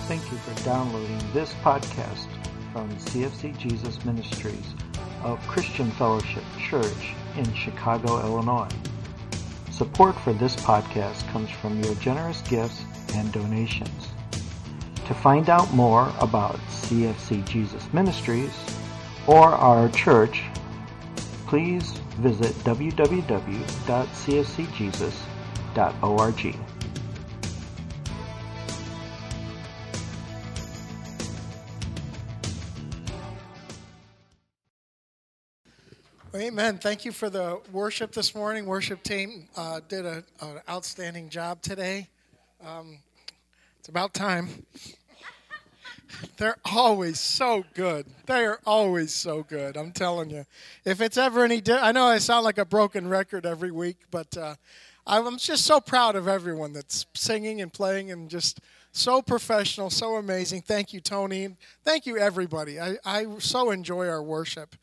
Thank you for downloading this podcast from CFC Jesus Ministries of Christian Fellowship Church in Chicago, Illinois. Support for this podcast comes from your generous gifts and donations. To find out more about CFC Jesus Ministries or our church, please visit www.cfcjesus.org. Amen. Thank you for the worship this morning. Worship team did an outstanding job today. It's about time. They're always so good. They are always so good. I'm telling you. If it's ever any, I know I sound like a broken record every week, but I'm just so proud of everyone that's singing and playing and just so professional, so amazing. Thank you, Tony. Thank you, everybody. I so enjoy our worship.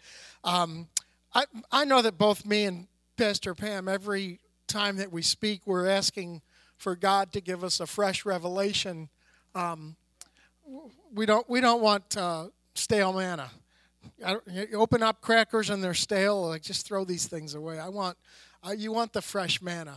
I know that both me and Pastor Pam, every time that we speak, we're asking for God to give us a fresh revelation. We don't want stale manna. You open up crackers and they're stale. Like, just throw these things away. You want the fresh manna.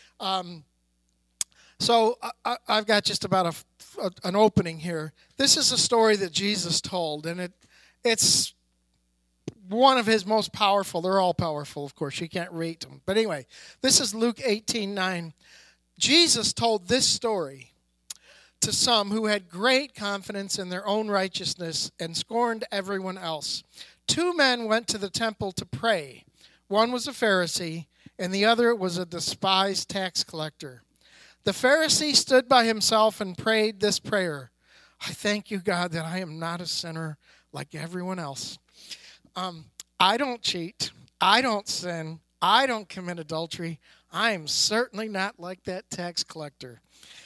So I've got just about an opening here. This is a story that Jesus told, and it's one of his most powerful. They're all powerful, of course. You can't rate them. But anyway, this is Luke 18:9. Jesus told this story to some who had great confidence in their own righteousness and scorned everyone else. Two men went to the temple to pray. One was a Pharisee, and the other was a despised tax collector. The Pharisee stood by himself and prayed this prayer: I thank you, God, that I am not a sinner like everyone else. I don't cheat. I don't sin. I don't commit adultery. I am certainly not like that tax collector.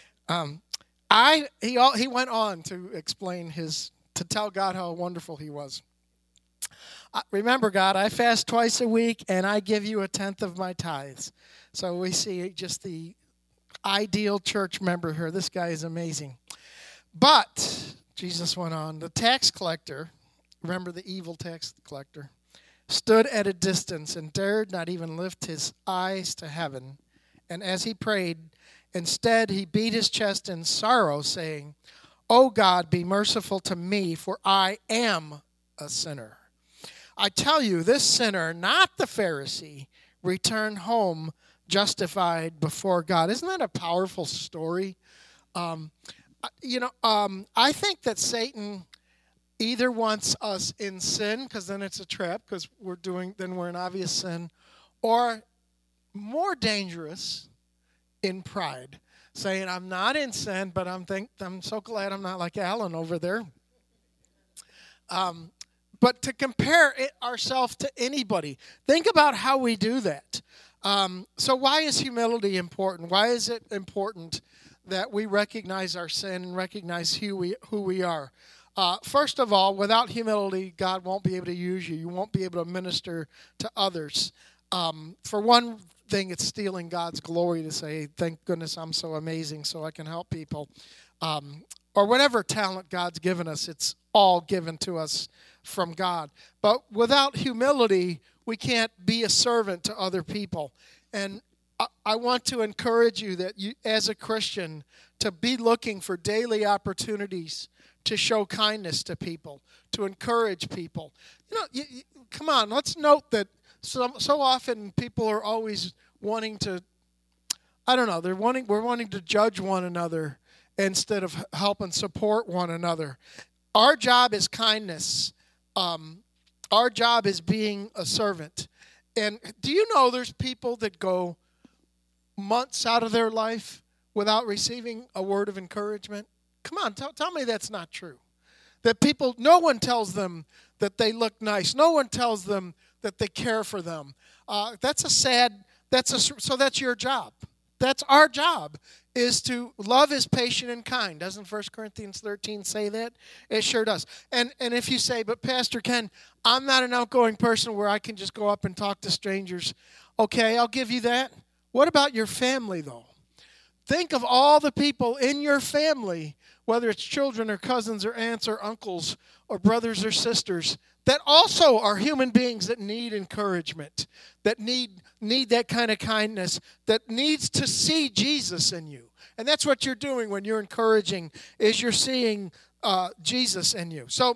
He went on to explain to tell God how wonderful he was. Remember, God, I fast twice a week and I give you 1/10 of my tithes. So we see just the ideal church member here. This guy is amazing. But, Jesus went on, the tax collector, remember the evil tax collector, stood at a distance and dared not even lift his eyes to heaven. And as he prayed, instead he beat his chest in sorrow, saying, O God, be merciful to me, for I am a sinner. I tell you, this sinner, not the Pharisee, returned home justified before God. Isn't that a powerful story? I think that Satan either wants us in sin, because then it's a trap, because we're in obvious sin, or more dangerous, in pride, saying, I'm not in sin, but I'm so glad I'm not like Alan over there. But to compare ourselves to anybody, think about how we do that. So why is humility important? Why is it important that we recognize our sin and recognize who we are? First of all, without humility, God won't be able to use you. You won't be able to minister to others. For one thing, it's stealing God's glory to say, thank goodness I'm so amazing so I can help people. Or whatever talent God's given us, it's all given to us from God. But without humility, we can't be a servant to other people. And I want to encourage you that you, as a Christian, to be looking for daily opportunities to show kindness to people, to encourage people. Come on, let's note that so often people are always wanting to, we're wanting to judge one another instead of help and support one another. Our job is kindness. Our job is being a servant. And do you know there's people that go months out of their life without receiving a word of encouragement? Come on, tell me that's not true. That no one tells them that they look nice. No one tells them that they care for them. So that's your job. That's our job, is to love is patient and kind. Doesn't 1 Corinthians 13 say that? It sure does. And if you say, but Pastor Ken, I'm not an outgoing person where I can just go up and talk to strangers. Okay, I'll give you that. What about your family, though? Think of all the people in your family whether it's children or cousins or aunts or uncles or brothers or sisters, that also are human beings that need encouragement, that need that kind of kindness, that needs to see Jesus in you. And that's what you're doing when you're encouraging, is you're seeing Jesus in you. So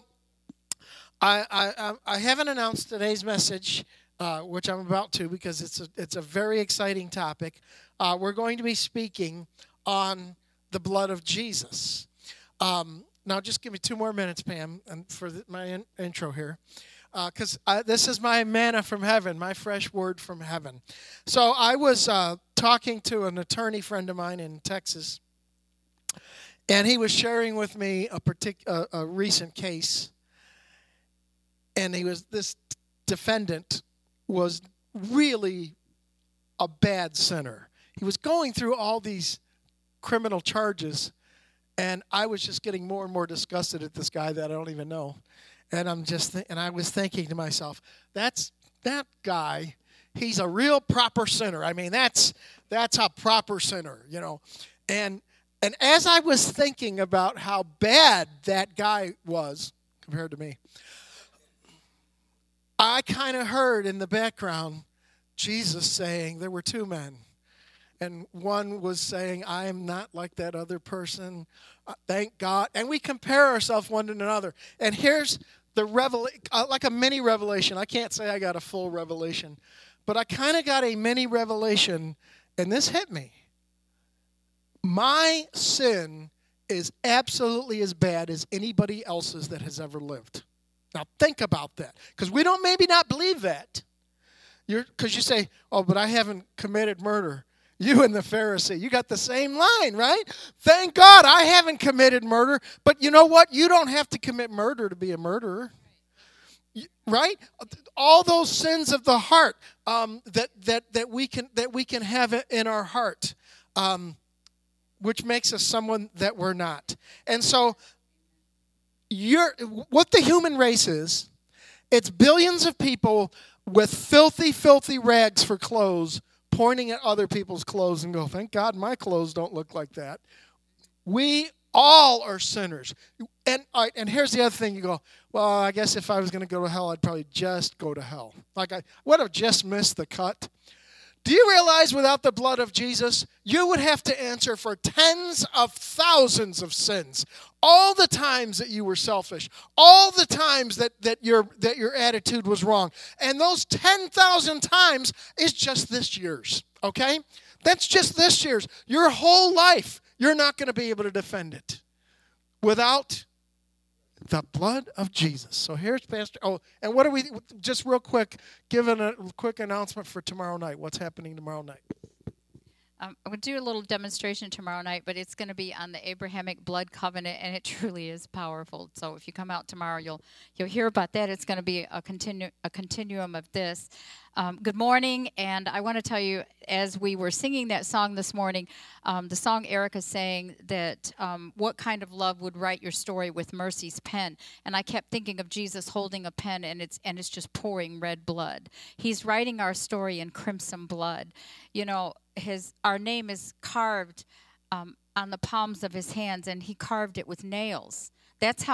I haven't announced today's message, which I'm about to, because it's a very exciting topic. We're going to be speaking on the blood of Jesus. Now, just give me 2 more minutes, Pam, and for my intro here, because this is my manna from heaven, my fresh word from heaven. So I was talking to an attorney friend of mine in Texas, and he was sharing with me a recent case, and this defendant was really a bad sinner. He was going through all these criminal charges, and I was just getting more and more disgusted at this guy that I don't even know. And I was thinking to myself, that guy, he's a real proper sinner. I mean, that's a proper sinner, you know. And as I was thinking about how bad that guy was compared to me, I kind of heard in the background Jesus saying there were 2 men. And one was saying, I am not like that other person. Thank God. And we compare ourselves one to another. And here's the revelation, like a mini revelation. I can't say I got a full revelation, but I kind of got a mini revelation, and this hit me. My sin is absolutely as bad as anybody else's that has ever lived. Now think about that, because we don't maybe not believe that. Because you say, oh, but I haven't committed murder. You and the Pharisee, you got the same line, right? Thank God I haven't committed murder. But you know what? You don't have to commit murder to be a murderer, right? All those sins of the heart that we can have in our heart, which makes us someone that we're not. And so, what the human race is, it's billions of people with filthy, filthy rags for clothes, pointing at other people's clothes and go, thank God my clothes don't look like that. We all are sinners. And here's the other thing. You go, well, I guess if I was going to go to hell, I'd probably just go to hell. Like I would have just missed the cut. Do you realize without the blood of Jesus, you would have to answer for tens of thousands of sins? All the times that you were selfish, all the times that your attitude was wrong. And those 10,000 times is just this year's, okay? That's just this year's. Your whole life, you're not going to be able to defend it without the blood of Jesus. So here's Pastor. Oh, and what are we, just real quick, giving a quick announcement for tomorrow night. What's happening tomorrow night? I'm going to do a little demonstration tomorrow night, but it's going to be on the Abrahamic blood covenant, and it truly is powerful. So if you come out tomorrow, you'll hear about that. It's going to be a continuum of this. Good morning, and I want to tell you, as we were singing that song this morning, the song Erica sang that what kind of love would write your story with mercy's pen, and I kept thinking of Jesus holding a pen, and it's just pouring red blood. He's writing our story in crimson blood. You know, our name is carved on the palms of his hands, and he carved it with nails. That's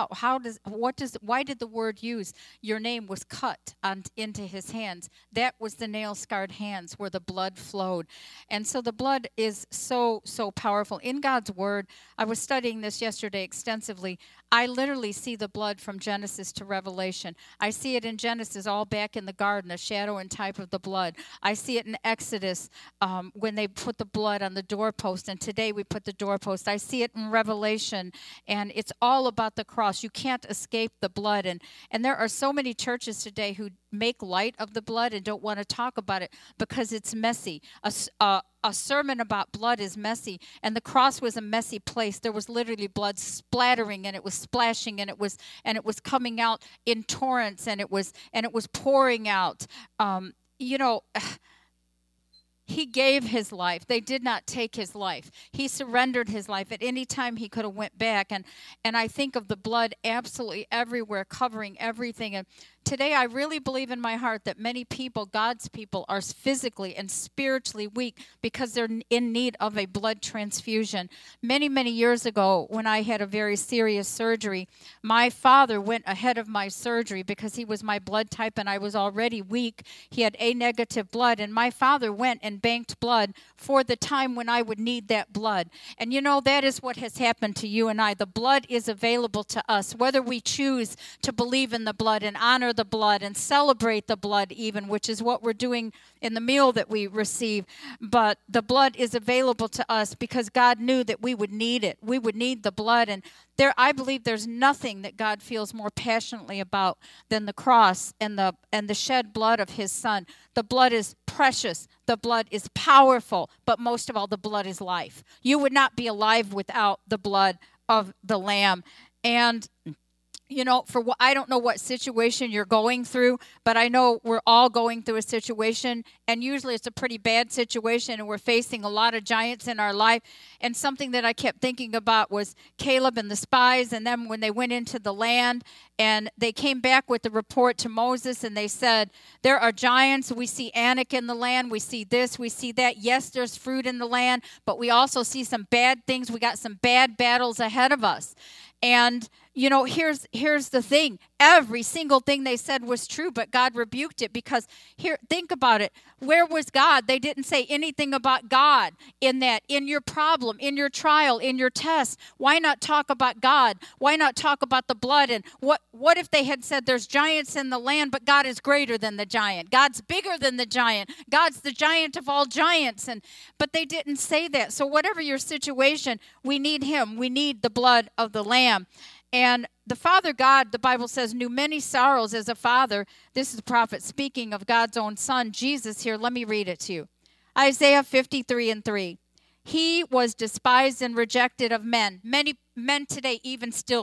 why did the word use your name was cut into his hands? That was the nail-scarred hands where the blood flowed. And so the blood is so, so powerful. In God's word, I was studying this yesterday extensively. I literally see the blood from Genesis to Revelation. I see it in Genesis all back in the garden, a shadow and type of the blood. I see it in Exodus when they put the blood on the doorpost, and today we put the doorpost. I see it in Revelation, and it's all about the cross. You can't escape the blood. And there are so many churches today who make light of the blood and don't want to talk about it because it's messy. A sermon about blood is messy, and the cross was a messy place. There was literally blood splattering, and it was splashing, and it was coming out in torrents, and it was pouring out. He gave his life. They did not take his life. He surrendered his life. At any time he could have went back. And I think of the blood absolutely everywhere, covering everything. And Today, I really believe in my heart that many people, God's people, are physically and spiritually weak because they're in need of a blood transfusion. Many, many years ago, when I had a very serious surgery, my father went ahead of my surgery because he was my blood type and I was already weak. He had A negative blood, and my father went and banked blood for the time when I would need that blood. And you know, that is what has happened to you and I. The blood is available to us, whether we choose to believe in the blood and honor the blood and celebrate the blood even, which is what we're doing in the meal that we receive. But the blood is available to us because God knew that we would need it. We would need the blood. And I believe there's nothing that God feels more passionately about than the cross and the shed blood of his son. The blood is precious. The blood is powerful. But most of all, the blood is life. You would not be alive without the blood of the Lamb. And you know, I don't know what situation you're going through, but I know we're all going through a situation, and usually it's a pretty bad situation, and we're facing a lot of giants in our life. And something that I kept thinking about was Caleb and the spies, and then when they went into the land, and they came back with the report to Moses, and they said, there are giants. We see Anak in the land. We see this. We see that. Yes, there's fruit in the land, but we also see some bad things. We got some bad battles ahead of us. And, you know, here's the thing. Every single thing they said was true, but God rebuked it because think about it. Where was God? They didn't say anything about God in your problem, in your trial, in your test. Why not talk about God? Why not talk about the blood? And what if they had said there's giants in the land, but God is greater than the giant? God's bigger than the giant. God's the giant of all giants. But they didn't say that. So whatever your situation, we need him. We need the blood of the Lamb. And the Father God, the Bible says, knew many sorrows as a father. This is the prophet speaking of God's own son, Jesus here. Let me read it to you. Isaiah 53:3. He was despised and rejected of men. Many men today even still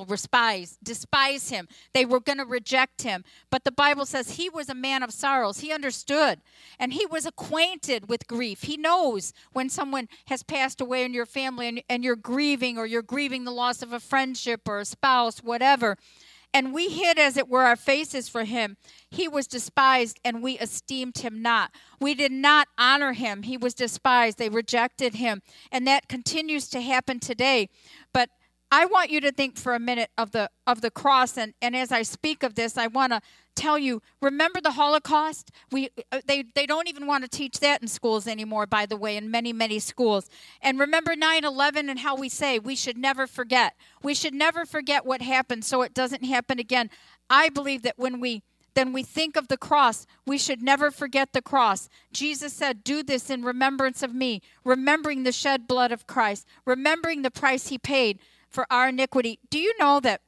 despise him. They were going to reject him. But the Bible says he was a man of sorrows. He understood. And he was acquainted with grief. He knows when someone has passed away in your family and you're grieving, or you're grieving the loss of a friendship or a spouse, whatever. And we hid, as it were, our faces for him. He was despised, and we esteemed him not. We did not honor him. He was despised. They rejected him. And that continues to happen today. But I want you to think for a minute of the cross. And as I speak of this, I want to tell you, remember the Holocaust? They don't even want to teach that in schools anymore, by the way, in many, many schools. And remember 9/11 and how we say we should never forget. We should never forget what happened so it doesn't happen again. I believe that when we think of the cross, we should never forget the cross. Jesus said, do this in remembrance of me, remembering the shed blood of Christ, remembering the price he paid for our iniquity. Do you know that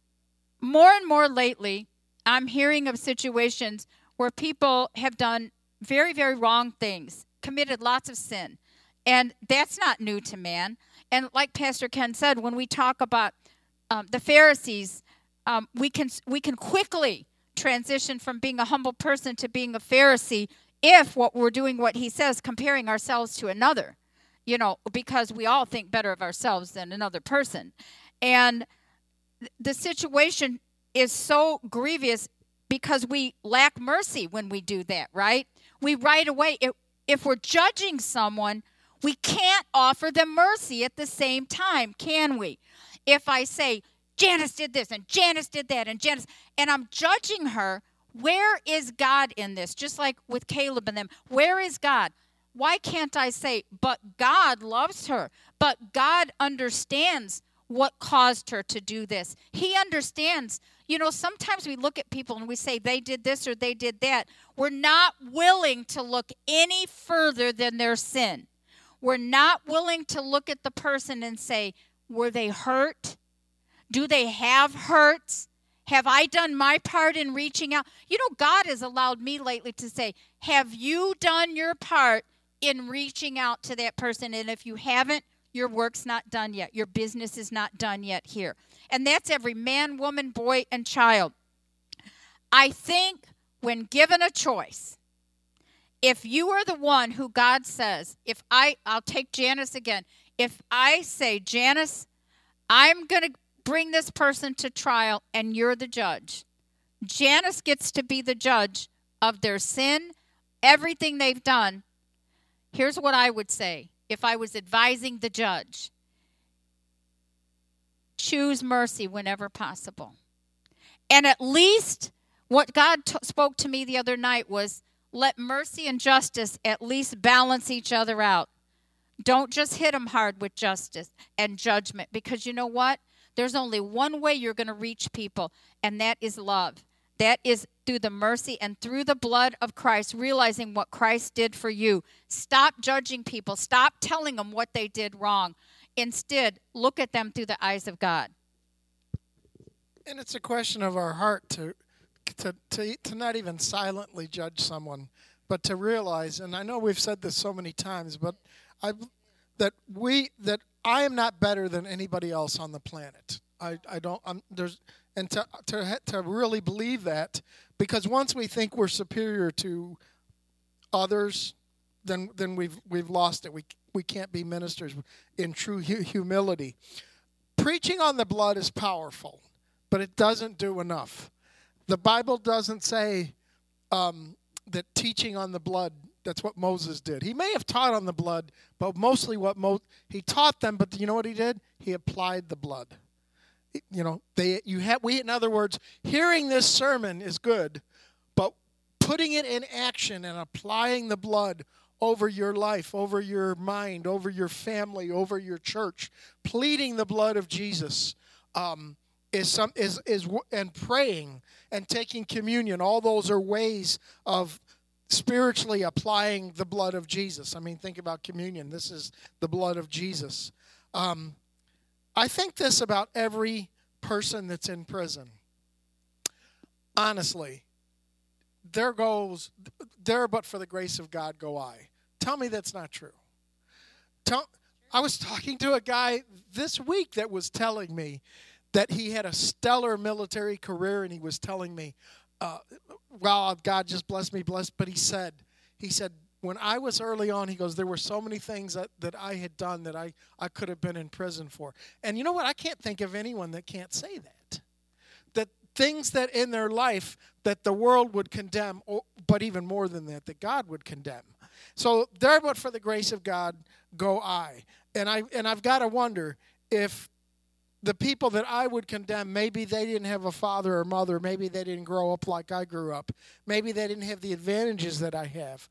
more and more lately, I'm hearing of situations where people have done very, very wrong things, committed lots of sin. And that's not new to man. And like Pastor Ken said, when we talk about the Pharisees, we can quickly transition from being a humble person to being a Pharisee if what we're doing, what he says, comparing ourselves to another, you know, because we all think better of ourselves than another person. And the situation is so grievous because we lack mercy when we do that, right? We right away, if we're judging someone, we can't offer them mercy at the same time, can we? If I say, Janice did this and Janice did that and I'm judging her, where is God in this? Just like with Caleb and them, where is God? Why can't I say, but God loves her, but God understands what caused her to do this. He understands. You know, sometimes we look at people and we say they did this or they did that. We're not willing to look any further than their sin. We're not willing to look at the person and say, were they hurt? Do they have hurts? Have I done my part in reaching out? You know, God has allowed me lately to say, have you done your part in reaching out to that person? And if you haven't, your work's not done yet. Your business is not done yet here. And that's every man, woman, boy, and child. I think when given a choice, if you are the one who God says, I'll take Janice again. If I say, Janice, I'm going to bring this person to trial and you're the judge, Janice gets to be the judge of their sin, everything they've done. Here's what I would say if I was advising the judge. Choose mercy whenever possible. And at least what God spoke to me the other night was, let mercy and justice at least balance each other out. Don't just hit them hard with justice and judgment, because you know what? There's only one way you're going to reach people, and that is love. That is through the mercy and through the blood of Christ, realizing what Christ did for you. Stop judging people. Stop telling them what they did wrong. Instead, look at them through the eyes of God. And it's a question of our heart to not even silently judge someone, but to realize, and I know we've said this so many times, but that I am not better than anybody else on the planet. To really believe that, because once we think we're superior to others, then we've lost it. We can't be ministers in true humility. Preaching on the blood is powerful, but it doesn't do enough. The Bible doesn't say that teaching on the blood, that's what Moses did. He may have taught on the blood, but mostly he taught them, but you know what he did? He applied the blood. In other words, hearing this sermon is good, but putting it in action and applying the blood over your life, over your mind, over your family, over your church, pleading the blood of Jesus, and praying and taking communion. All those are ways of spiritually applying the blood of Jesus. I mean, think about communion. This is the blood of Jesus. I think this about every person that's in prison. Honestly, there but for the grace of God go I. Tell me that's not true. I was talking to a guy this week that was telling me that he had a stellar military career, and he was telling me, wow, God just blessed me, but he said, when I was early on, he goes, there were so many things that I had done that I could have been in prison for. And you know what? I can't think of anyone that can't say that. That things that in their life that the world would condemn, but even more than that God would condemn. So there but for the grace of God go I. And I've got to wonder if the people that I would condemn, maybe they didn't have a father or mother. Maybe they didn't grow up like I grew up. Maybe they didn't have the advantages that I have.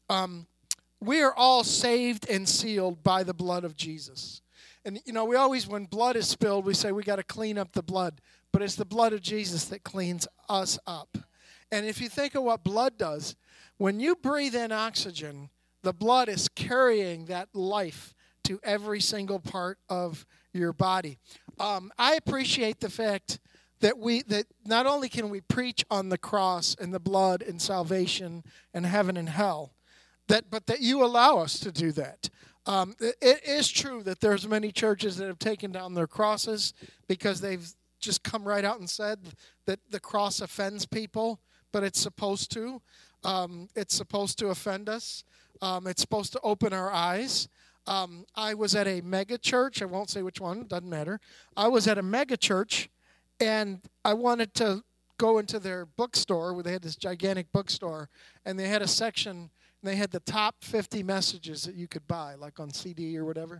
We are all saved and sealed by the blood of Jesus. And, we always, when blood is spilled, we say we got to clean up the blood. But it's the blood of Jesus that cleans us up. And if you think of what blood does, when you breathe in oxygen, the blood is carrying that life to every single part of your body. I appreciate the fact that not only can we preach on the cross and the blood and salvation and heaven and hell, but that you allow us to do that. It is true that there's many churches that have taken down their crosses because they've just come right out and said that the cross offends people, but it's supposed to. It's supposed to offend us. It's supposed to open our eyes. I was at a mega church. I won't say which one. Doesn't matter. I was at a mega church, and I wanted to go into their bookstore where they had this gigantic bookstore, and they had a section, and they had the top 50 messages that you could buy, like on CD or whatever.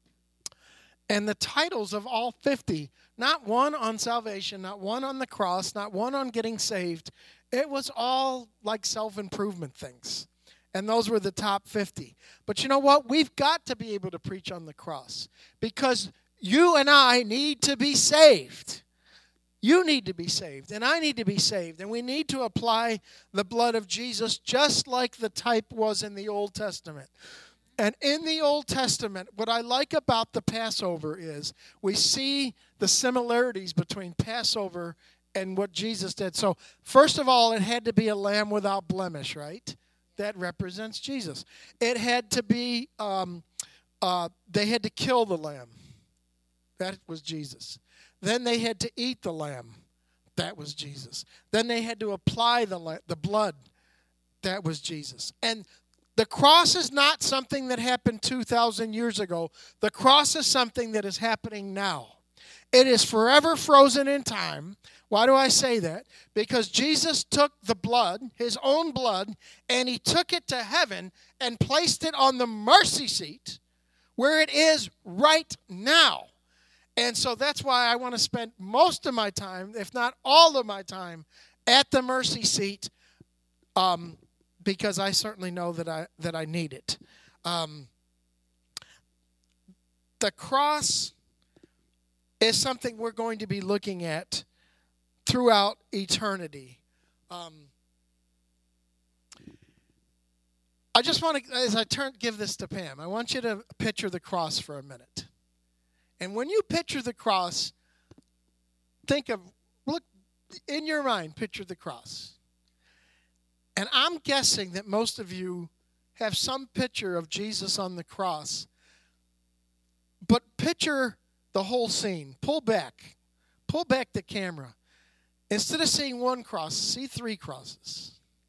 And the titles of all 50, not one on salvation, not one on the cross, not one on getting saved. It was all like self-improvement things. And those were the top 50. But you know what? We've got to be able to preach on the cross because you and I need to be saved. You need to be saved, and I need to be saved. And we need to apply the blood of Jesus just like the type was in the Old Testament. And in the Old Testament, what I like about the Passover is we see the similarities between Passover and what Jesus did. So, first of all, it had to be a lamb without blemish, right? That represents Jesus. It had to be, they had to kill the lamb. That was Jesus. Then they had to eat the lamb. That was Jesus. Then they had to apply the blood. That was Jesus. And the cross is not something that happened 2,000 years ago. The cross is something that is happening now. It is forever frozen in time. Why do I say that? Because Jesus took the blood, his own blood, and he took it to heaven and placed it on the mercy seat where it is right now. And so that's why I want to spend most of my time, if not all of my time, at the mercy seat, because I certainly know that I need it. The cross is something we're going to be looking at throughout eternity. I just want to, as I give this to Pam, I want you to picture the cross for a minute. And when you picture the cross, look in your mind, picture the cross. And I'm guessing that most of you have some picture of Jesus on the cross. But picture the whole scene. Pull back the camera. Instead of seeing one cross, see 3 crosses.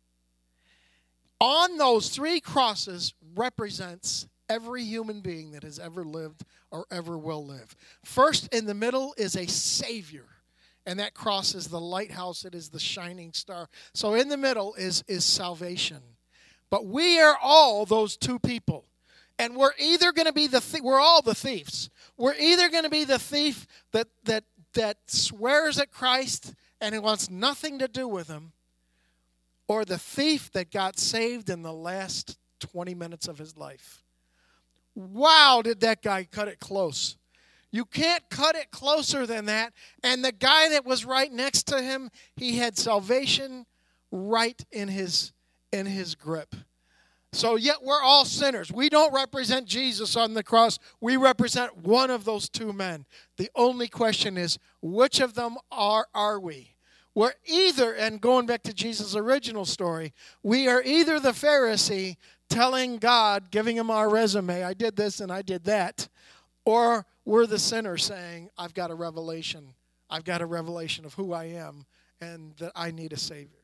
On those 3 crosses represents every human being that has ever lived or ever will live. First, in the middle is a Savior. And that cross is the lighthouse. It is the shining star. So in the middle is salvation. But we are all those 2 people. And we're either going to be we're all the thieves. We're either going to be the thief that swears at Christ and who wants nothing to do with him, or the thief that got saved in the last 20 minutes of his life. Wow, did that guy cut it close. You can't cut it closer than that. And the guy that was right next to him, he had salvation right in his grip. So yet we're all sinners. We don't represent Jesus on the cross. We represent one of those 2 men. The only question is, which of them are we? We're either, and going back to Jesus' original story, we are either the Pharisee telling God, giving him our resume, I did this and I did that, or we're the sinner saying, I've got a revelation. I've got a revelation of who I am and that I need a Savior.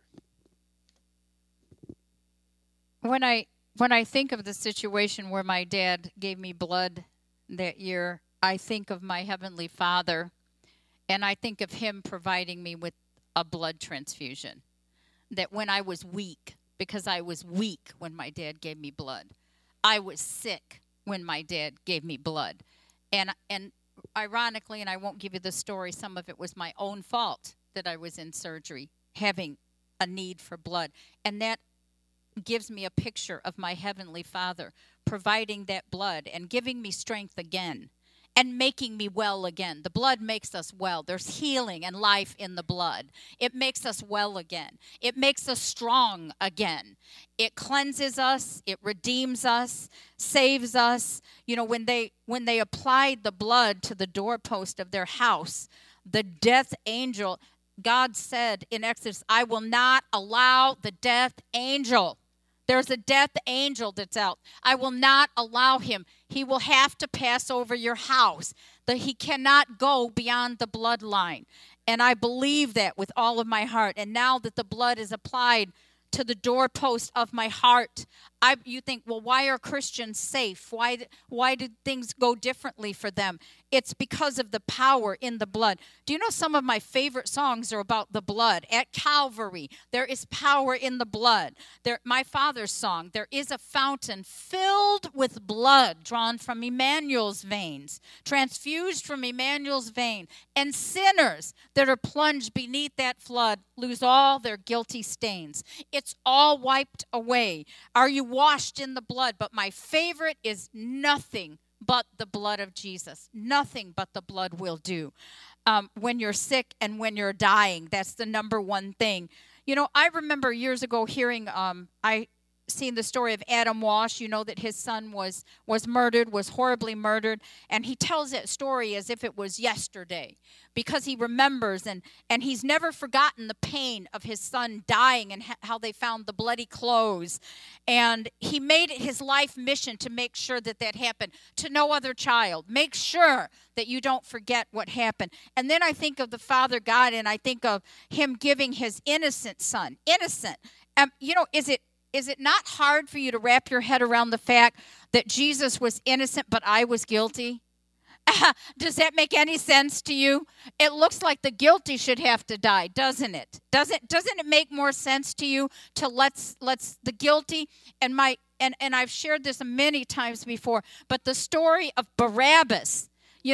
When I think of the situation where my dad gave me blood that year, I think of my Heavenly Father, and I think of him providing me with a blood transfusion. That when I was weak, because I was weak when my dad gave me blood, I was sick when my dad gave me blood. And ironically, and I won't give you the story, some of it was my own fault that I was in surgery, having a need for blood. And that gives me a picture of my Heavenly Father providing that blood and giving me strength again and making me well again. The blood makes us well. There's healing and life in the blood. It makes us well again. It makes us strong again. It cleanses us. It redeems us, saves us. You know, when they applied the blood to the doorpost of their house, the death angel, God said in Exodus, I will not allow the death angel. There's a death angel that's out. I will not allow him. He will have to pass over your house. He cannot go beyond the bloodline. And I believe that with all of my heart. And now that the blood is applied to the doorpost of my heart, you think, well, why are Christians safe? Why did things go differently for them? It's because of the power in the blood. Do you know some of my favorite songs are about the blood? At Calvary, there is power in the blood. My father's song, there is a fountain filled with blood drawn from Emmanuel's veins, transfused from Emmanuel's vein, and sinners that are plunged beneath that flood lose all their guilty stains. It's all wiped away. Are you washed in the blood? But my favorite is nothing but the blood of Jesus. Nothing but the blood will do. When you're sick and when you're dying, that's the number one thing. You know, I remember years ago hearing, I seen the story of Adam Walsh. You know that his son was murdered, was horribly murdered, and he tells that story as if it was yesterday because he remembers and he's never forgotten the pain of his son dying and how they found the bloody clothes. And he made it his life mission to make sure that happened to no other child. Make sure that you don't forget what happened. And then I think of the Father God, and I think of him giving his innocent son, innocent. You know, is it not hard for you to wrap your head around the fact that Jesus was innocent, but I was guilty? Does that make any sense to you? It looks like the guilty should have to die, doesn't it? Doesn't it make more sense to you to let's the guilty and I've shared this many times before, but the story of Barabbas,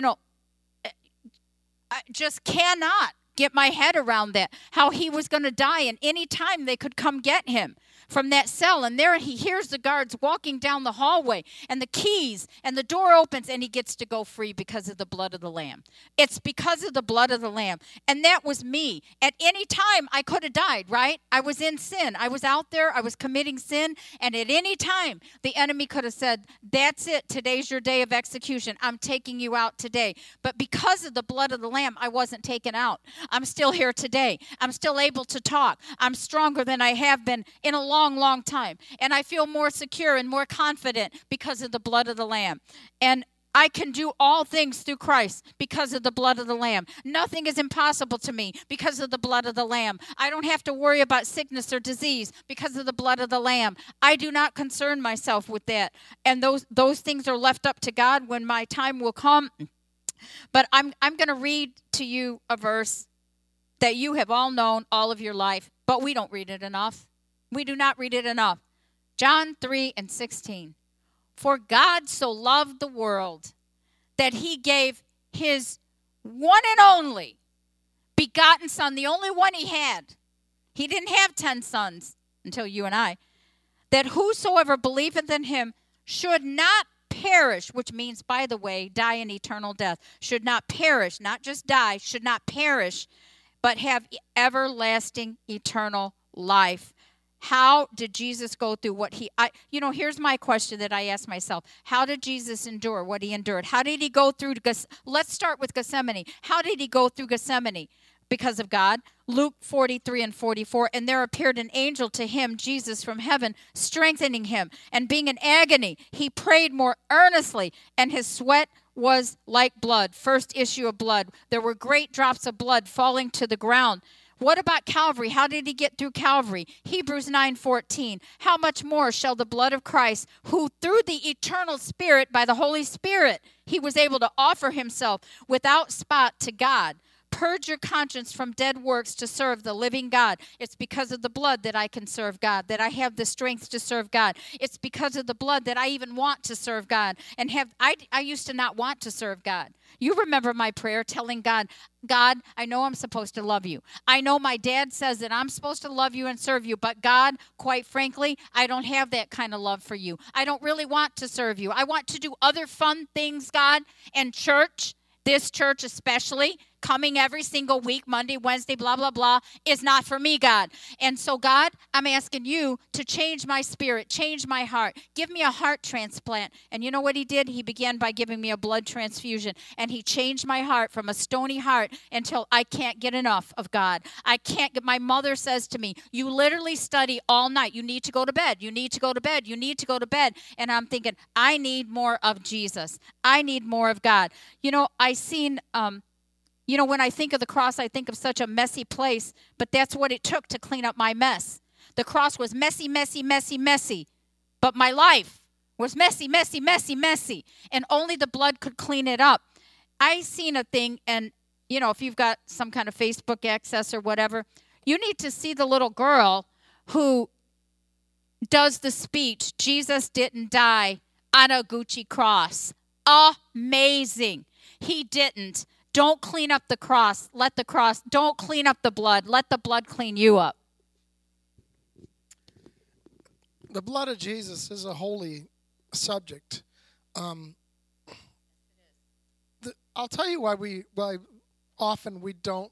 I just cannot get my head around that, how he was going to die, and any time they could come get him from that cell. And there he hears the guards walking down the hallway and the keys, and the door opens, and he gets to go free because of the blood of the Lamb. It's because of the blood of the Lamb. And that was me. At any time, I could have died, right? I was in sin. I was out there. I was committing sin. And at any time, the enemy could have said, that's it. Today's your day of execution. I'm taking you out today. But because of the blood of the Lamb, I wasn't taken out. I'm still here today. I'm still able to talk. I'm stronger than I have been in a long time. And I feel more secure and more confident because of the blood of the Lamb. And I can do all things through Christ because of the blood of the Lamb. Nothing is impossible to me because of the blood of the Lamb. I don't have to worry about sickness or disease because of the blood of the Lamb. I do not concern myself with that. And those things are left up to God when my time will come. But I'm going to read to you a verse that you have all known all of your life, but we don't read it enough. We do not read it enough. John 3:16. For God so loved the world that he gave his one and only begotten Son, the only one he had. He didn't have 10 sons until you and I. That whosoever believeth in him should not perish, which means, by the way, die in eternal death. Should not perish, not just die, should not perish, but have everlasting eternal life. How did Jesus go through what here's my question that I ask myself. How did Jesus endure what he endured? How did he go through, let's start with Gethsemane. How did he go through Gethsemane? Because of God. Luke 43:44, and there appeared an angel to him, Jesus, from heaven, strengthening him. And being in agony, he prayed more earnestly, and his sweat was like blood, first issue of blood. There were great drops of blood falling to the ground. What about Calvary? How did he get through Calvary? Hebrews 9:14. How much more shall the blood of Christ, who through the eternal Spirit, by the Holy Spirit, he was able to offer himself without spot to God, purge your conscience from dead works to serve the living God. It's because of the blood that I can serve God, that I have the strength to serve God. It's because of the blood that I even want to serve God. And I used to not want to serve God. You remember my prayer telling God, God, I know I'm supposed to love you. I know my dad says that I'm supposed to love you and serve you, but God, quite frankly, I don't have that kind of love for you. I don't really want to serve you. I want to do other fun things, God, and church. This church especially, coming every single week, Monday, Wednesday, blah, blah, blah, is not for me, God. And so, God, I'm asking you to change my spirit, change my heart. Give me a heart transplant. And you know what he did? He began by giving me a blood transfusion. And he changed my heart from a stony heart until I can't get enough of God. I can't get, my mother says to me, you literally study all night. You need to go to bed. You need to go to bed. You need to go to bed. And I'm thinking, I need more of Jesus. I need more of God. When I think of the cross, I think of such a messy place, but that's what it took to clean up my mess. The cross was messy, messy, messy, messy, but my life was messy, messy, messy, messy, and only the blood could clean it up. I seen a thing, and, if you've got some kind of Facebook access or whatever, you need to see the little girl who does the speech, Jesus didn't die on a Gucci cross. Amazing. He didn't. Don't clean up the cross. Don't clean up the blood. Let the blood clean you up. The blood of Jesus is a holy subject. I'll tell you why often we don't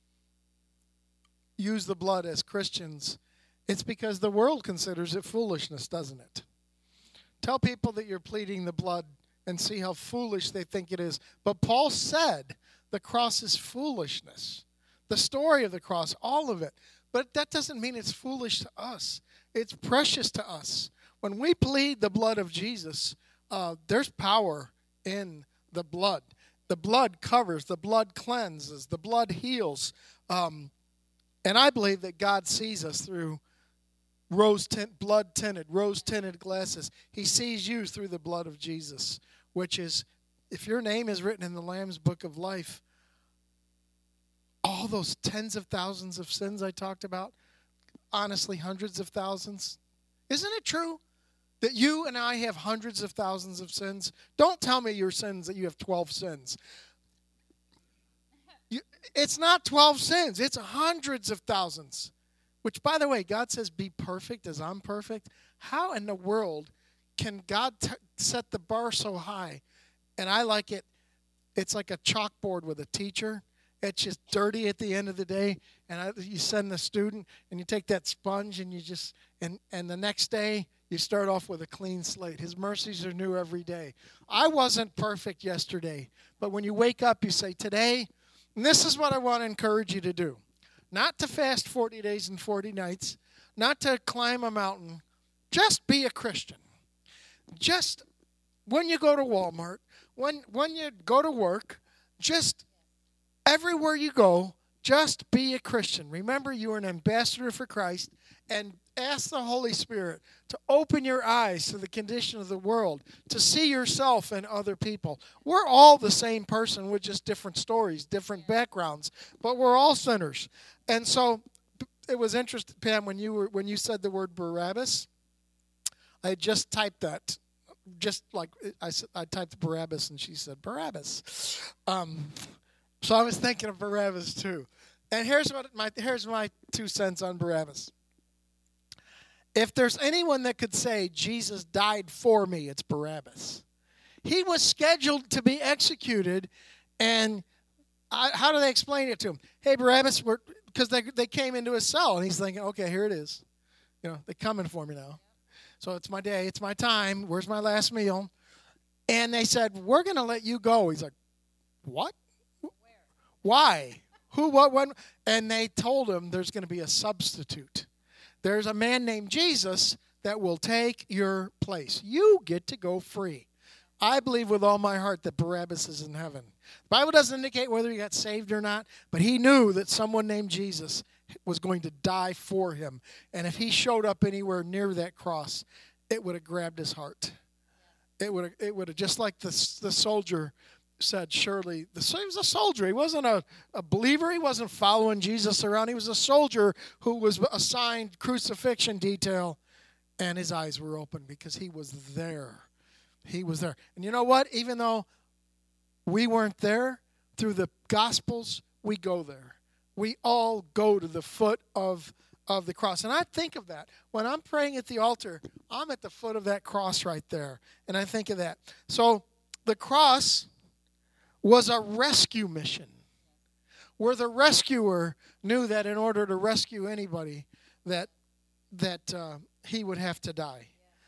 use the blood as Christians. It's because the world considers it foolishness, doesn't it? Tell people that you're pleading the blood and see how foolish they think it is. But Paul said the cross is foolishness. The story of the cross, all of it. But that doesn't mean it's foolish to us. It's precious to us. When we plead the blood of Jesus, there's power in the blood. The blood covers, the blood cleanses, the blood heals. And I believe that God sees us through rose-tinted glasses. He sees you through the blood of Jesus, which is if your name is written in the Lamb's Book of Life, all those tens of thousands of sins I talked about, honestly, hundreds of thousands, isn't it true that you and I have hundreds of thousands of sins? Don't tell me your sins that you have 12 sins. It's not 12 sins. It's hundreds of thousands. Which, by the way, God says, be perfect as I'm perfect. How in the world can God set the bar so high? And I like it. It's like a chalkboard with a teacher. It's just dirty at the end of the day. And you send the student, and you take that sponge, and you just, and the next day, you start off with a clean slate. His mercies are new every day. I wasn't perfect yesterday. But when you wake up, you say, today, and this is what I want to encourage you to do. Not to fast 40 days and 40 nights. Not to climb a mountain. Just be a Christian. Just when you go to Walmart, when you go to work, just everywhere you go, just be a Christian. Remember, you are an ambassador for Christ, and ask the Holy Spirit to open your eyes to the condition of the world, to see yourself and other people. We're all the same person with just different stories, different backgrounds, but we're all sinners. And so it was interesting, Pam, when you said the word Barabbas, I had just typed that. Just like I typed Barabbas, and she said Barabbas. So I was thinking of Barabbas too. And here's my 2 cents on Barabbas. If there's anyone that could say Jesus died for me, it's Barabbas. He was scheduled to be executed, and how do they explain it to him? Hey, Barabbas, because they came into his cell, and he's thinking, okay, here it is. They're coming for me now. So it's my day, it's my time, where's my last meal? And they said, we're going to let you go. He's like, what? Where? Why? Who, what, when? And they told him there's going to be a substitute. There's a man named Jesus that will take your place. You get to go free. I believe with all my heart that Barabbas is in heaven. The Bible doesn't indicate whether he got saved or not, but he knew that someone named Jesus was going to die for him. And if he showed up anywhere near that cross, it would have grabbed his heart. It would have just like the soldier said, surely, he was a soldier. He wasn't a believer. He wasn't following Jesus around. He was a soldier who was assigned crucifixion detail, and his eyes were open because he was there. He was there. And you know what? Even though we weren't there, through the Gospels, we go there. We all go to the foot of the cross. And I think of that. When I'm praying at the altar, I'm at the foot of that cross right there. And I think of that. So the cross was a rescue mission, where the rescuer knew that in order to rescue anybody, that he would have to die.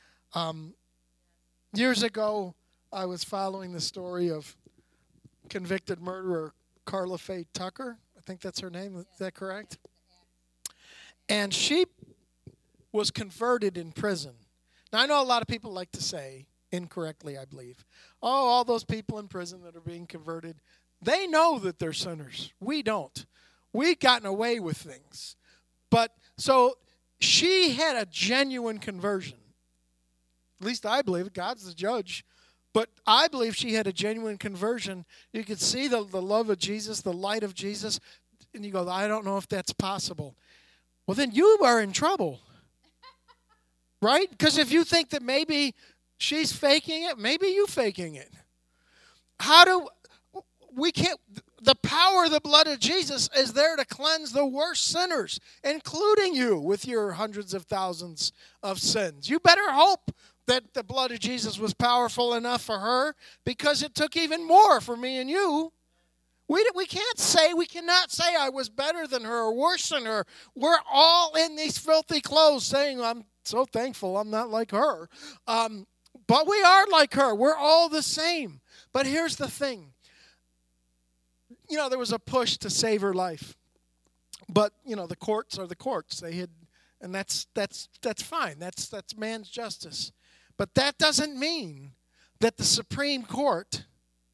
Years ago, I was following the story of convicted murderer Carla Faye Tucker. I think that's her name. Is that correct? And she was converted in prison. Now, I know a lot of people like to say, incorrectly, I believe, oh, all those people in prison that are being converted, they know that they're sinners. We don't. We've gotten away with things. But so she had a genuine conversion. At least I believe it. God's the judge. But I believe she had a genuine conversion. You could see the love of Jesus, the light of Jesus, and you go, I don't know if that's possible. Well, then you are in trouble. Right? Because if you think that maybe she's faking it, maybe you faking it. The power of the blood of Jesus is there to cleanse the worst sinners, including you with your hundreds of thousands of sins. You better hope that the blood of Jesus was powerful enough for her, because it took even more for me and you. We cannot say I was better than her or worse than her. We're all in these filthy clothes saying, I'm so thankful I'm not like her. But we are like her. We're all the same. But here's the thing. There was a push to save her life. But, the courts are the courts. And that's fine. That's man's justice. But that doesn't mean that the Supreme Court,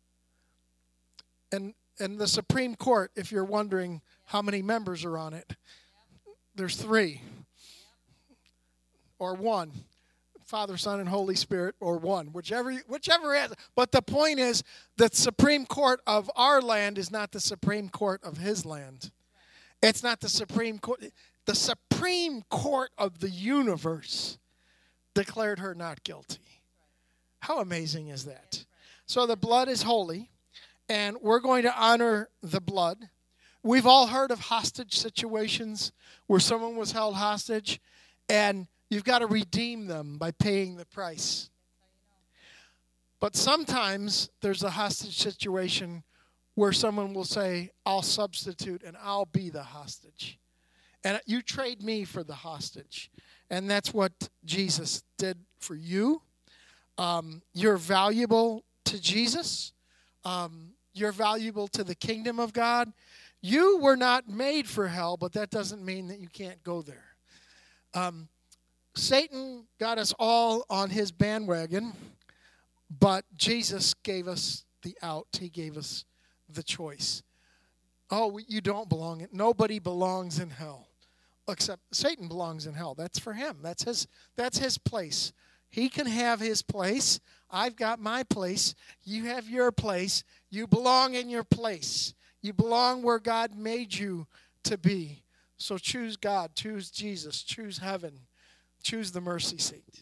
and the Supreme Court, if you're wondering how many members are on it, there's 3 or 1. Father, Son, and Holy Spirit, or one, whichever is. But the point is that Supreme Court of our land is not the Supreme Court of his land. It's not the Supreme Court. The Supreme Court of the universe declared her not guilty. How amazing is that? So the blood is holy, and we're going to honor the blood. We've all heard of hostage situations where someone was held hostage, and you've got to redeem them by paying the price. But sometimes there's a hostage situation where someone will say, I'll substitute and I'll be the hostage. And you trade me for the hostage. And that's what Jesus did for you. You're valuable to Jesus. You're valuable to the kingdom of God. You were not made for hell, but that doesn't mean that you can't go there. Satan got us all on his bandwagon, but Jesus gave us the out. He gave us the choice. Oh, you don't belong. Nobody belongs in hell, except Satan belongs in hell. That's for him. That's his place. He can have his place. I've got my place. You have your place. You belong in your place. You belong where God made you to be. So choose God, choose Jesus, choose heaven, choose the mercy seat.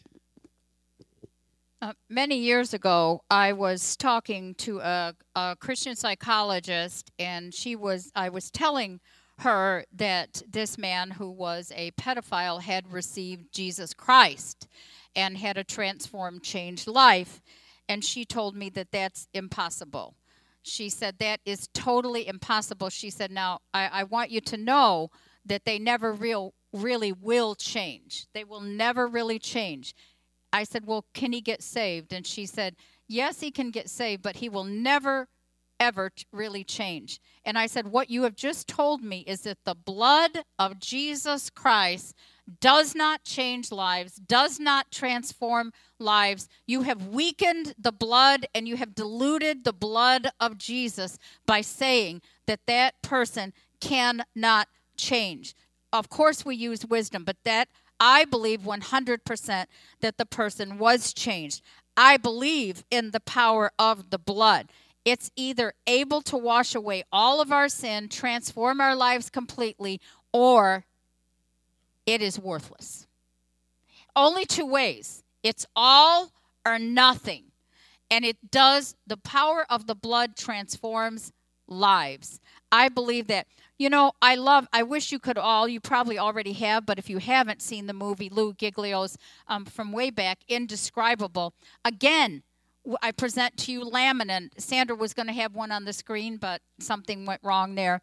Many years ago, I was talking to a Christian psychologist, and I was telling her that this man who was a pedophile had received Jesus Christ and had a transformed, changed life. And she told me that that's impossible. She said, that is totally impossible. She said, now, I want you to know that they never really will change. They will never really change. I said, well, can he get saved? And she said, yes, he can get saved, but he will never, ever really change. And I said, what you have just told me is that the blood of Jesus Christ does not change lives, does not transform lives. You have weakened the blood and you have diluted the blood of Jesus by saying that that person cannot change. Of course, we use wisdom, but that I believe 100% that the person was changed. I believe in the power of the blood. It's either able to wash away all of our sin, transform our lives completely, or it is worthless. Only two ways. It's all or nothing. And it does, the power of the blood transforms lives. I believe that. You know, I wish you could all, you probably already have, but if you haven't seen the movie Lou Giglio's from way back, Indescribable. Again, I present to you laminin. Sandra was going to have one on the screen, but something went wrong there.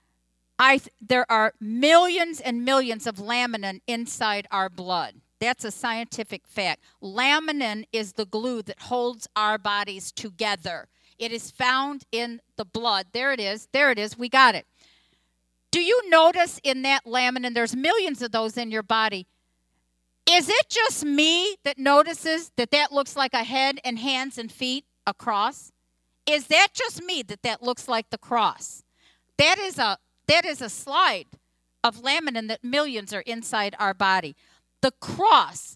There are millions and millions of laminin inside our blood. That's a scientific fact. Laminin is the glue that holds our bodies together. It is found in the blood. There it is. There it is. We got it. Do you notice in that laminin, there's millions of those in your body? Is it just me that notices that looks like a head and hands and feet, a cross? Is that just me that looks like the cross? That is a slide of laminin that millions are inside our body. The cross,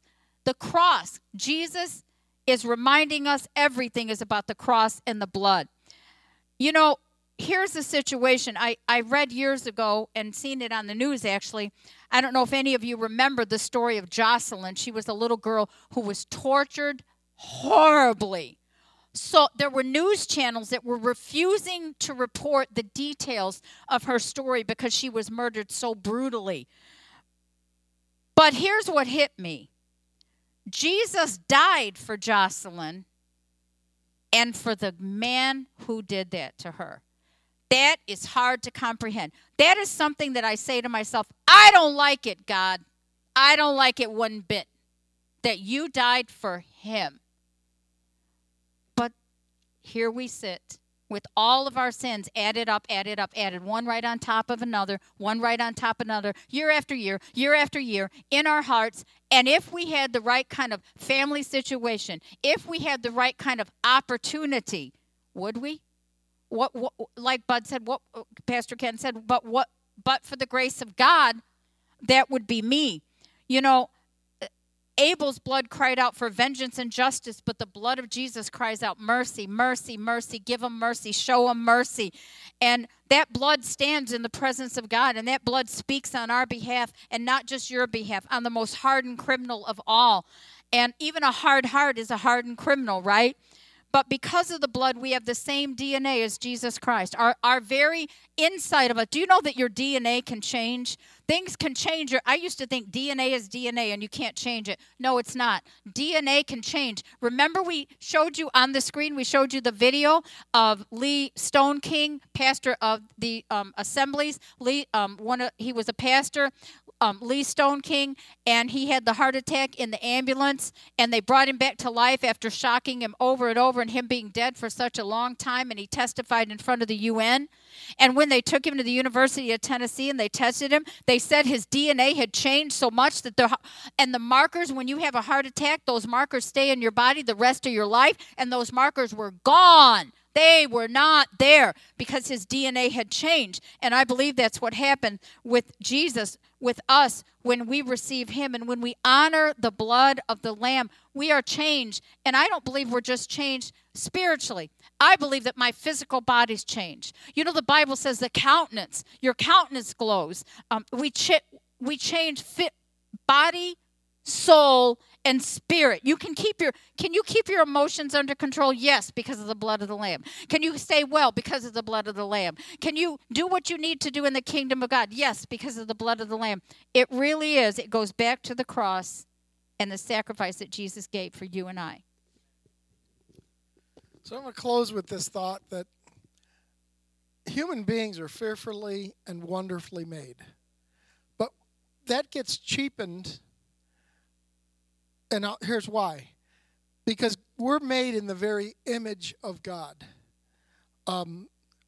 Jesus is reminding us everything is about the cross and the blood. You know, here's the situation. I read years ago and seen it on the news, actually. I don't know if any of you remember the story of Jocelyn. She was a little girl who was tortured horribly. So there were news channels that were refusing to report the details of her story because she was murdered so brutally. But here's what hit me. Jesus died for Jocelyn and for the man who did that to her. That is hard to comprehend. That is something that I say to myself, I don't like it, God. I don't like it one bit that you died for him. But here we sit with all of our sins added up, one right on top of another, one right on top of another, year after year in our hearts. And if we had the right kind of family situation, if we had the right kind of opportunity, would we? What like Bud said, what Pastor Ken said, but for the grace of God, that would be me. You know, Abel's blood cried out for vengeance and justice, but the blood of Jesus cries out mercy, mercy, mercy. Give him mercy, show him mercy. And that blood stands in the presence of God, and that blood speaks on our behalf, and not just your behalf, on the most hardened criminal of all. And even a hard heart is a hardened criminal, right? But because of the blood, we have the same DNA as Jesus Christ. Our very inside of us. Do you know that your DNA can change? Things can change. I used to think DNA is DNA and you can't change it. No, it's not. DNA can change. Remember we showed you on the screen, we showed you the video of Lee Stoneking, pastor of the Assemblies. He was a pastor. Lee Stoneking, and he had the heart attack in the ambulance, and they brought him back to life after shocking him over and over and him being dead for such a long time, and he testified in front of the UN. And when they took him to the University of Tennessee and they tested him, they said his DNA had changed so much that the markers, when you have a heart attack, those markers stay in your body the rest of your life, and those markers were gone. They were not there because his DNA had changed. And I believe that's what happened with Jesus, with us, when we receive him. And when we honor the blood of the Lamb, we are changed. And I don't believe we're just changed spiritually. I believe that my physical body's changed. You know, the Bible says the countenance, your countenance glows. We change body, soul, and spirit. Can you keep your emotions under control? Yes, because of the blood of the Lamb. Can you stay well? Because of the blood of the Lamb. Can you do what you need to do in the kingdom of God? Yes, because of the blood of the Lamb. It really is. It goes back to the cross and the sacrifice that Jesus gave for you and I. So I'm going to close with this thought that human beings are fearfully and wonderfully made. But that gets cheapened. And here's why. Because we're made in the very image of God. And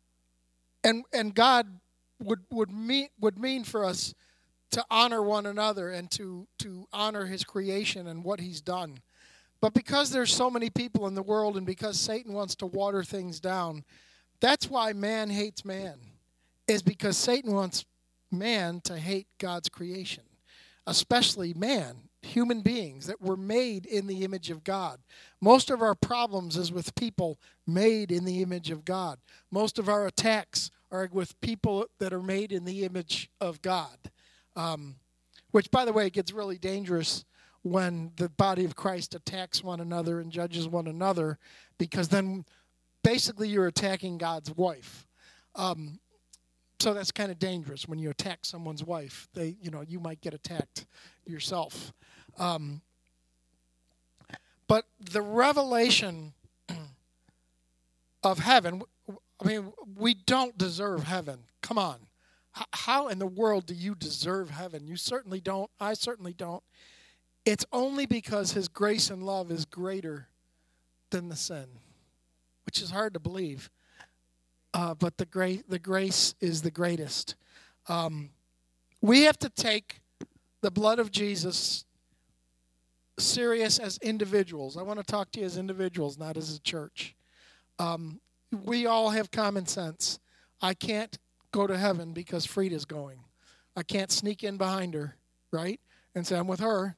God would mean for us to honor one another and to honor his creation and what he's done. But because there's so many people in the world and because Satan wants to water things down, that's why man hates man, is because Satan wants man to hate God's creation, especially man. Human beings that were made in the image of God. Most of our problems is with people made in the image of God. Most of our attacks are with people that are made in the image of God. Which, by the way, gets really dangerous when the body of Christ attacks one another and judges one another, because then basically you're attacking God's wife. So that's kind of dangerous when you attack someone's wife. You might get attacked yourself. But the revelation of heaven, I mean, we don't deserve heaven. Come on. How in the world do you deserve heaven? You certainly don't. I certainly don't. It's only because his grace and love is greater than the sin, which is hard to believe. But the grace is the greatest. We have to take the blood of Jesus serious as individuals. I want to talk to you as individuals, not as a church. We all have common sense. I can't go to heaven because Frida's going. I can't sneak in behind her, right? And say, I'm with her.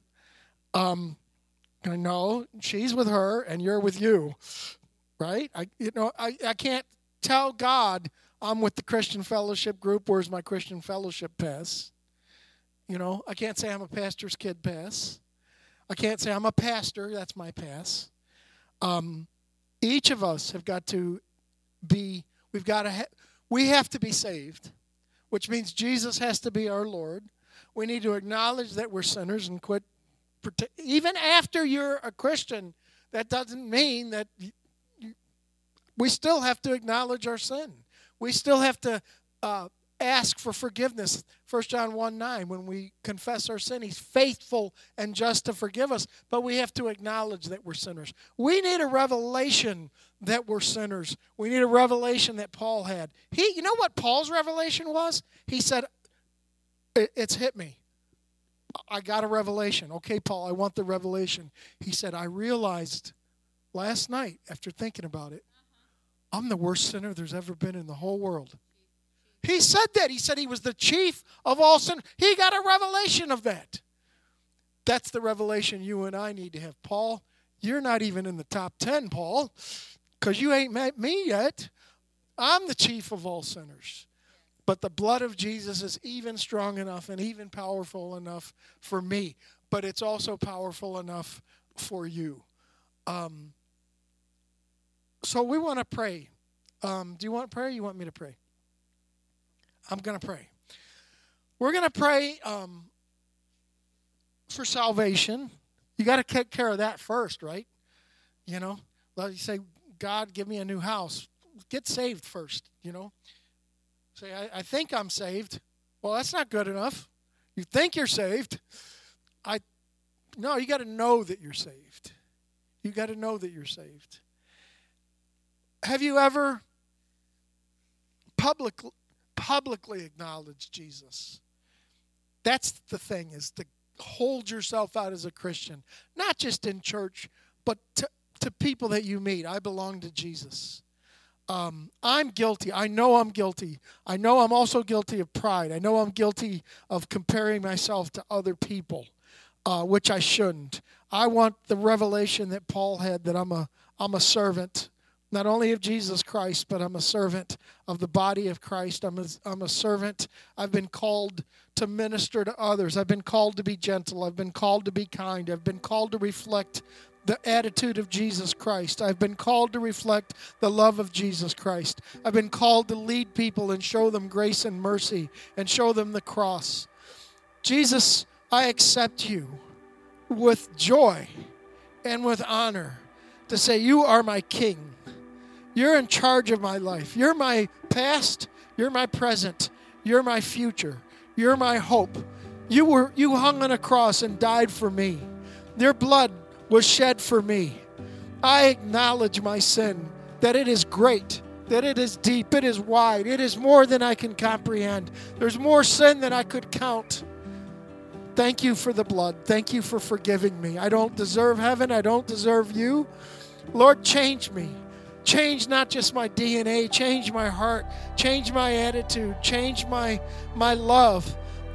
No, she's with her and you're with you, right? I can't tell God I'm with the Christian Fellowship group. Where's my Christian Fellowship pass? I can't say I'm a pastor's kid pass. I can't say I'm a pastor. That's my pass. Each of us have got to be, we have to be saved, which means Jesus has to be our Lord. We need to acknowledge that we're sinners and quit. Even after you're a Christian, that doesn't mean that we still have to acknowledge our sin. We still have to ask for forgiveness. 1 John 1:9, when we confess our sin, he's faithful and just to forgive us. But we have to acknowledge that we're sinners. We need a revelation that we're sinners. We need a revelation that Paul had. You know what Paul's revelation was? He said, it's hit me. I got a revelation. Okay, Paul, I want the revelation. He said, I realized last night after thinking about it, I'm the worst sinner there's ever been in the whole world. He said that. He said he was the chief of all sinners. He got a revelation of that. That's the revelation you and I need to have. Paul, you're not even in the top 10, Paul, because you ain't met me yet. I'm the chief of all sinners. But the blood of Jesus is even strong enough and even powerful enough for me. But it's also powerful enough for you. So we want to pray. Do you want to pray or you want me to pray? I'm going to pray. We're going to pray for salvation. You got to take care of that first, right? You know, like you say, God, give me a new house. Get saved first, you know. Say, I think I'm saved. Well, that's not good enough. You think you're saved. No, you got to know that you're saved. You got to know that you're saved. Have you ever publicly acknowledged Jesus? That's the thing, is to hold yourself out as a Christian. Not just in church, but to people that you meet. I belong to Jesus. I'm guilty. I know I'm guilty. I know I'm also guilty of pride. I know I'm guilty of comparing myself to other people, which I shouldn't. I want the revelation that Paul had, that I'm a servant, not only of Jesus Christ, but I'm a servant of the body of Christ. I'm a servant. I've been called to minister to others. I've been called to be gentle. I've been called to be kind. I've been called to reflect the attitude of Jesus Christ. I've been called to reflect the love of Jesus Christ. I've been called to lead people and show them grace and mercy and show them the cross. Jesus, I accept you with joy and with honor to say, you are my King. You're in charge of my life. You're my past. You're my present. You're my future. You're my hope. You hung on a cross and died for me. Your blood was shed for me. I acknowledge my sin, that it is great, that it is deep, it is wide, it is more than I can comprehend. There's more sin than I could count. Thank you for the blood. Thank you for forgiving me. I don't deserve heaven. I don't deserve you. Lord, change me. Change not just my DNA, change my heart, change my attitude, change my love.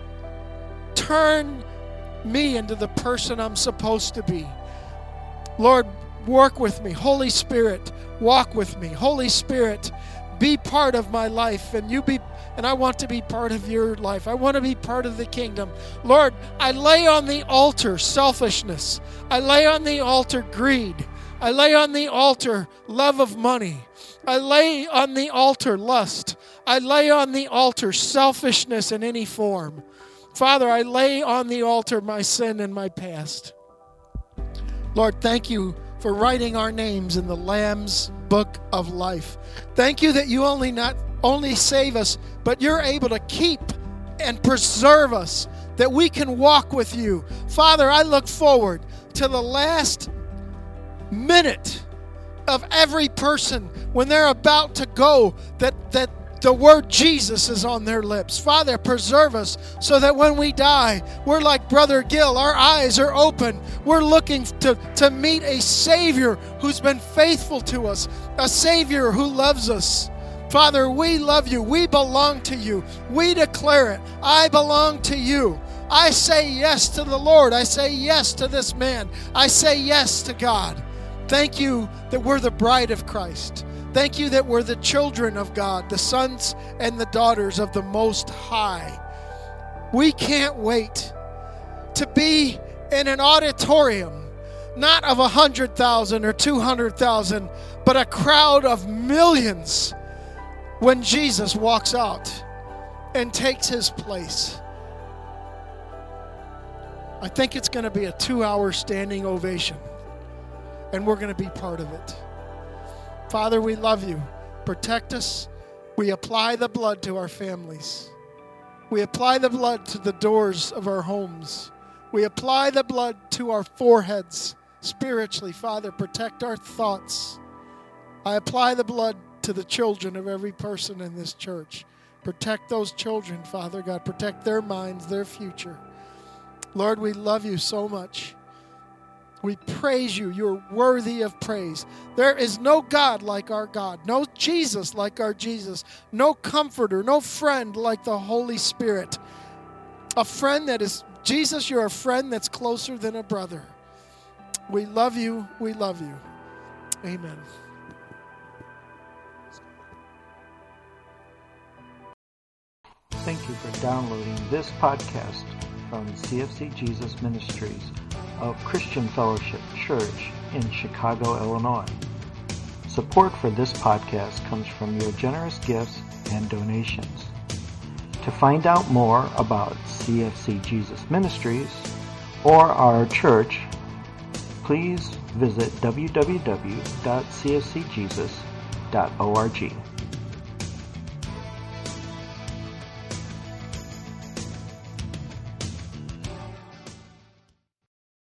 Turn me into the person I'm supposed to be. Lord, work with me. Holy Spirit, walk with me. Holy Spirit, be part of my life, and I want to be part of your life. I want to be part of the kingdom. Lord, I lay on the altar selfishness. I lay on the altar greed. I lay on the altar love of money. I lay on the altar lust. I lay on the altar selfishness in any form. Father, I lay on the altar my sin and my past. Lord, thank you for writing our names in the Lamb's book of life. Thank you that you not only save us, but you're able to keep and preserve us, that we can walk with you. Father, I look forward to the last minute of every person when they're about to go, that the word Jesus is on their lips. Father, preserve us so that when we die, we're like Brother Gil. Our eyes are open. We're looking to meet a Savior who's been faithful to us, a Savior who loves us. Father, we love you. We belong to you. We declare it. I belong to you. I say yes to the Lord. I say yes to this man. I say yes to God. Thank you that we're the bride of Christ. Thank you that we're the children of God, the sons and the daughters of the Most High. We can't wait to be in an auditorium, not of 100,000 or 200,000, but a crowd of millions when Jesus walks out and takes his place. I think it's going to be a 2-hour standing ovation, and we're going to be part of it. Father, we love you. Protect us. We apply the blood to our families. We apply the blood to the doors of our homes. We apply the blood to our foreheads spiritually. Father, protect our thoughts. I apply the blood to the children of every person in this church. Protect those children, Father God. Protect their minds, their future. Lord, we love you so much. We praise you. You're worthy of praise. There is no God like our God, no Jesus like our Jesus, no comforter, no friend like the Holy Spirit, a friend that is Jesus, you're a friend that's closer than a brother. We love you. We love you. Amen. Thank you for downloading this podcast from CFC Jesus Ministries of Christian Fellowship Church in Chicago, Illinois. Support for this podcast comes from your generous gifts and donations. To find out more about CFC Jesus Ministries or our church, please visit www.cfcjesus.org.